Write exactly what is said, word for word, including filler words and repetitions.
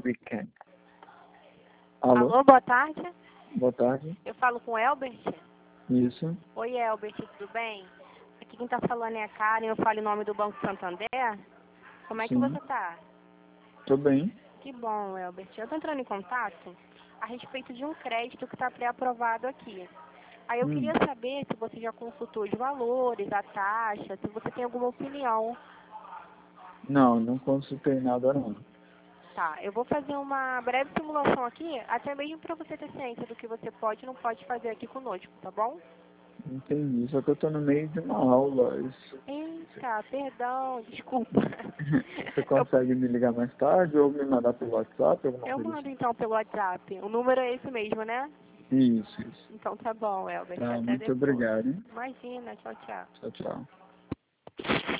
weekend. Alô? Alô, boa tarde. Boa tarde. Eu falo com o Elbert. Isso. Oi, Elbert, tudo bem? Aqui quem tá falando é a Karen, eu falo em nome do Banco Santander. Como é que Sim. você tá? Tô bem. Que bom, Elbert. Eu tô entrando em contato a respeito de um crédito que está pré-aprovado aqui. Aí eu Hum. queria saber se você já consultou os valores, a taxa, se você tem alguma opinião. Não, não consultei nada não. Tá, eu vou fazer uma breve simulação aqui, até mesmo para você ter ciência do que você pode e não pode fazer aqui conosco, tá bom? Entendi, só que eu tô no meio de uma aula. Isso. Eita, perdão, desculpa. Você Eu, consegue me ligar mais tarde ou me mandar pelo WhatsApp, alguma eu coisa mando assim? então pelo WhatsApp. O número é esse mesmo, né? Isso, isso. Então tá bom, Elbert. Tá, Até muito depois. obrigado, hein? Imagina, tchau, tchau. Tchau, tchau.